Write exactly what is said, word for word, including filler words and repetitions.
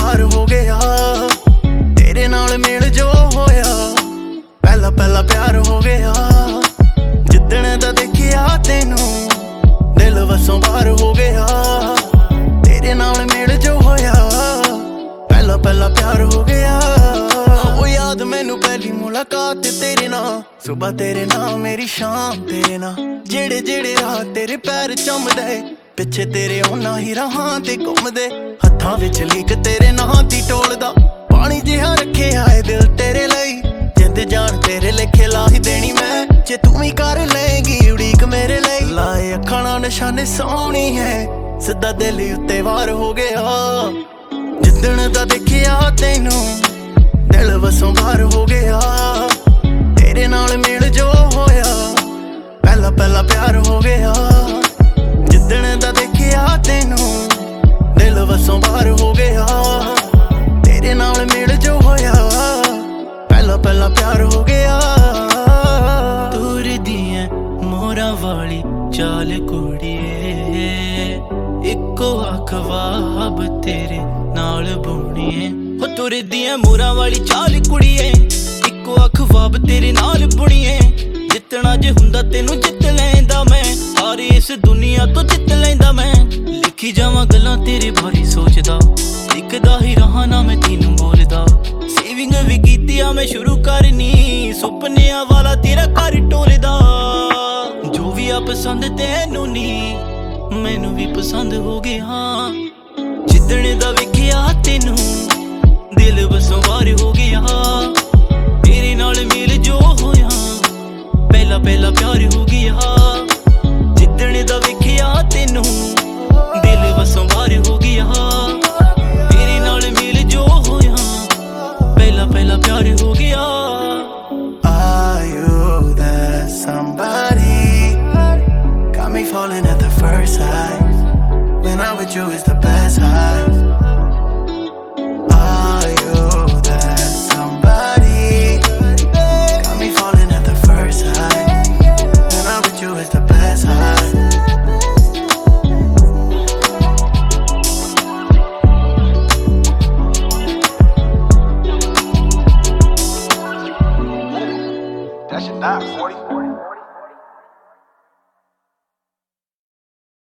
ਬਾਰ ਹੋ ਗਿਆ ਤੇਰੇ ਨਾਲ ਮੇਲ ਜੋ ਹੋਇਆ ਪਹਿਲਾ ਪਹਿਲਾ ਪਿਆਰ ਹੋ ਗਿਆ ਜਿੱਦਣ ਦਾ ਦੇਖਿਆ ਤੈਨੂੰ ਦਿਲ ਵਸੋਂ ਬਾਹਰ ਹੋ ਗਿਆ ਤੇਰੇ ਨਾਲ ਮੇਲ ਜੋ ਹੋਇਆ ਪਹਿਲਾ ਪਹਿਲਾ ਪਿਆਰ ਹੋ ਗਿਆ ਉਹ ਯਾਦ ਮੈਨੂੰ ਪਹਿਲੀ ਮੁਲਾਕਾਤ ਤੇਰੇ ਨਾਲ ਸੁਬਹ ਤੇਰੇ ਨਾਲ ਮੇਰੀ ਸ਼ਾਮ ਤੇਰੇ ਨਾਲ ਜਿਹੜੇ ਜਿਹੜੇ ਰਾਹ ਤੇਰੇ ਪੈਰ ਚੁੰਮਦੇ ਪਿੱਛੇ ਤੇਰੇ ਉਹਨਾਂ ਹੀ ਰਾਹਾਂ ਤੇ ਘੁੰਮਦੇ ਹੱਥਾਂ ਵਿੱਚ ਲੀਕ ਤੇਰੇ ਨਾਂ ਦੀ ਟੋਲਦਾ ਪਾਣੀ ਜਿਹਾ ਰੱਖਿਆ ਏ ਦਿਲ ਤੇਰੇ ਲਈ ਜਿੰਦ ਜਾਨ ਤੇਰੇ ਲਿਖੇ ਲਾ ਹੀ ਦੇਣੀ ਮੈਂ ਜੇ ਤੂੰ ਵੀ ਕਰ ਲਏਗੀ ਉਡੀਕ ਮੇਰੇ ਲਈ ਲਾਏ ਅੱਖਾਂ ਨਾਲ ਨਿਸ਼ਾਨੇ ਸੋਹਣੀ ਹੈ ਸਿੱਧਾ ਦਿਲ ਉੱਤੇ ਵਾਰ ਹੋ ਗਿਆ ਜਿੱਦਣ ਦਾ ਦੇਖਿਆ ਤੈਨੂੰ ਦਿਲ ਵਸੋਂ ਬਾਹਰ ਹੋ ਗਿਆ ਤੇਰੇ ਨਾਲ ਮੇਲ ਜੋ ਹੋਇਆ ਪਹਿਲਾ ਪਹਿਲਾ ਪਿਆਰ ਹੋ ਗਿਆ ਜਿੱਦਣ ਦਾ ਦੇਖਿਆ ਤੈਨੂੰ ਦਿਲ ਵਸੋਂ ਬਾਹਰ ਹੋ ਗਿਆ ਤੇਰੇ ਨਾਲ ਮੇਲ ਜੋ ਹੋਇਆ ਪਹਿਲਾ ਪਹਿਲਾ ਪਿਆਰ ਹੋ ਗਿਆ ਤੁਰਦੀ ਐ ਮੋਰਾਂ ਵਾਲੀ ਚਾਲ ਕੁੜੀਏ ਇੱਕੋ ਅੱਖ ਵਾਬ ਤੇਰੇ ਨਾਲ ਬੁਣੀਏ ਹੋ ਤੁਰਦੀ ਐ ਮੋਰਾਂ ਵਾਲੀ ਚਾਲ ਕੁੜੀਏ ਇੱਕੋ ਅੱਖ ਵਾਬ ਤੇਰੇ ਨਾਲ ਬੁਣੀਏ ਜਿੱਤਣਾ ਜੇ ਹੁੰਦਾ ਤੈਨੂੰ ਜਿੱਤ ਲੈਂਦਾ ਮੈਂ ਸਾਰੀ ਇਸ ਦੁਨੀਆ ਤੋਂ ਜਿੱਤ ਲੈਂਦਾ ਮੈਂ ਲਿਖੀ ਜਾਵਾਂ ਗੱਲਾਂ ਤੇਰੇ ਬਾਰੇ ਸੋਚਦਾ ਲਿਖਦਾ ਹੀ ਰਹਾ ਨਾ ਮੈਂ ਤੈਨੂੰ ਬੋਲਦਾ ਸੇਵਿੰਗ ਵੀ ਕੀਤੀ ਆ ਮੈਂ ਸ਼ੁਰੂ ਕਰਨੀ ਸੁਪਨਿਆਂ ਵਾਲਾ ਤੇਰਾ ਘਰ ਟੋਲਦਾ ਜੋ ਵੀ ਆ ਪਸੰਦ ਤੈਨੂੰ ਨੀ ਮੈਨੂੰ ਵੀ ਪਸੰਦ ਹੋ ਗਿਆ ਜਿੱਦਣ ਦਾ ਵੇਖਿਆ ਤੈਨੂੰ ਦਿਲ ਵਸੋਂ ਬਾਹਰ ਹੋ ਗਿਆ ਤੇਰੇ ਨਾਲ ਮੇਲ ਜੋ ਹੋਇਆ ਪਹਿਲਾ ਪਹਿਲਾ ਪਿਆਰ ਹੋ ਗਿਆ ਜਿੱਦਣ ਦਾ ਵੇਖਿਆ ਤੈਨੂੰ ਦਿਲ ਵਸੋਂ ਬਾਹਰ ਹੋ ਗਿਆ ਤੇਰੇ ਨਾਲ ਮੇਲ ਜੋ ਹੋਇਆ ਪਹਿਲਾ ਪਹਿਲਾ ਪਿਆਰ ਹੋ ਗਿਆ Are you that somebody got me falling at the first sight when I'm with you is the best high